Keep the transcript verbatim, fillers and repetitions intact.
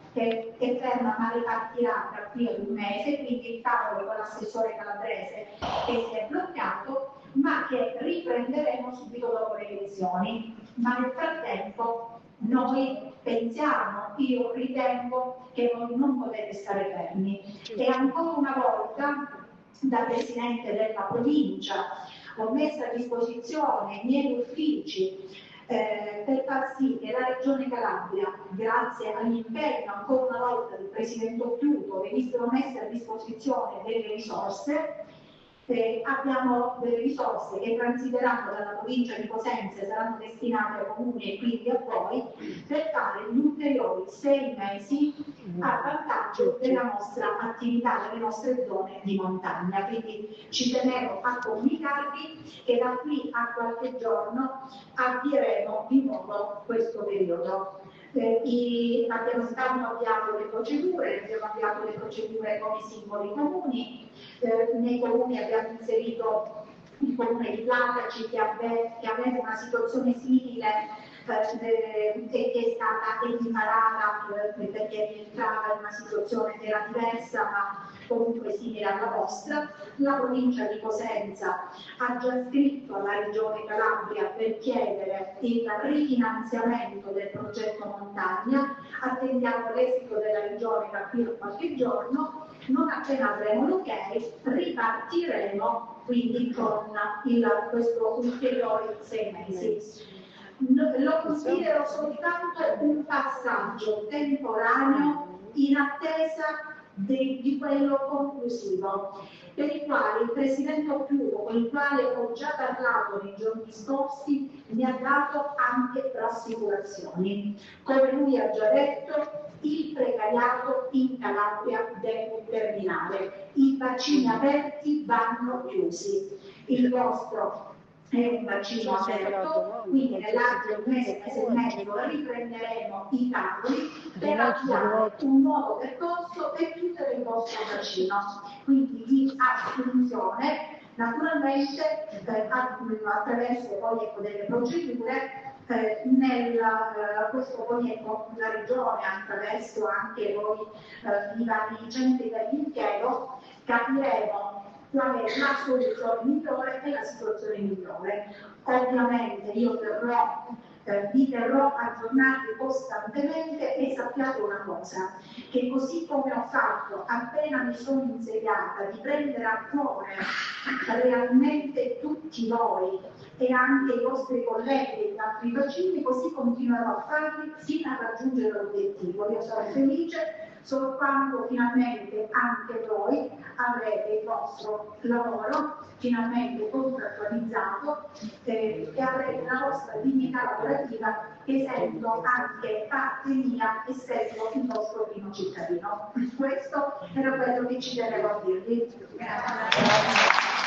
che è ferma ma ripartirà tra qui ad un mese, quindi il tavolo con l'assessore Calabrese che si è bloccato, ma che riprenderemo subito dopo le elezioni. Ma nel frattempo noi pensiamo, io ritengo che voi non potete stare fermi e ancora una volta da Presidente della provincia ho messo a disposizione i miei uffici eh, per far sì che la Regione Calabria, grazie all'impegno ancora una volta del Presidente Occhiuto, venissero messe a disposizione delle risorse. Eh, abbiamo delle risorse che transiteranno dalla provincia di Cosenza e saranno destinate ai comuni e quindi a voi per fare gli ulteriori sei mesi a vantaggio della nostra attività, delle nostre zone di montagna. Quindi ci tenevo a comunicarvi che da qui a qualche giorno avvieremo di nuovo questo periodo. Eh, i, abbiamo stato avviato le procedure, abbiamo avviato le procedure con i singoli comuni, eh, nei comuni abbiamo inserito il comune di Plataci che, ave, che aveva una situazione simile eh, che è stata equiparata eh, perché rientrava in una situazione che era diversa ma comunque simile alla vostra. La provincia di Cosenza ha già scritto alla Regione Calabria per chiedere il rifinanziamento del progetto montagna, attendiamo l'esito della Regione da qui a qualche giorno, non appena avremo l'ok ripartiremo quindi con il, questo ulteriore sei mesi. Lo considero soltanto un passaggio temporaneo in attesa di, di quello conclusivo, per il quale il Presidente Occhiuto, con il quale ho già parlato nei giorni scorsi, mi ha dato anche rassicurazioni. Come lui ha già detto, il precariato in Calabria deve terminare, i bacini aperti vanno chiusi. Il vostro è un bacino aperto, quindi nell'arco di un mese, mese e mezzo riprenderemo i tavoli per avviare un nuovo percorso per tutto il vostro bacino, quindi di assunzione, naturalmente eh, attraverso poi ecco, delle procedure. Eh, nel, eh, questo poi ecco, la Regione, attraverso anche voi eh, i vari centri dell'impiego, capiremo qual è la soluzione migliore e la situazione migliore. Ovviamente io terrò, eh, vi terrò aggiornati costantemente e sappiate una cosa, che così come ho fatto appena mi sono insediata di prendere a cuore realmente tutti voi e anche i vostri colleghi degli altri bacini, così continuerò a farli fino a raggiungere l'obiettivo. Io sarò felice solo quando finalmente anche voi avrete il vostro lavoro finalmente contrattualizzato eh, e avrete la vostra dignità lavorativa, essendo anche parte mia, essendo il vostro primo cittadino. Questo era quello che ci tenevo a dirvi. Grazie.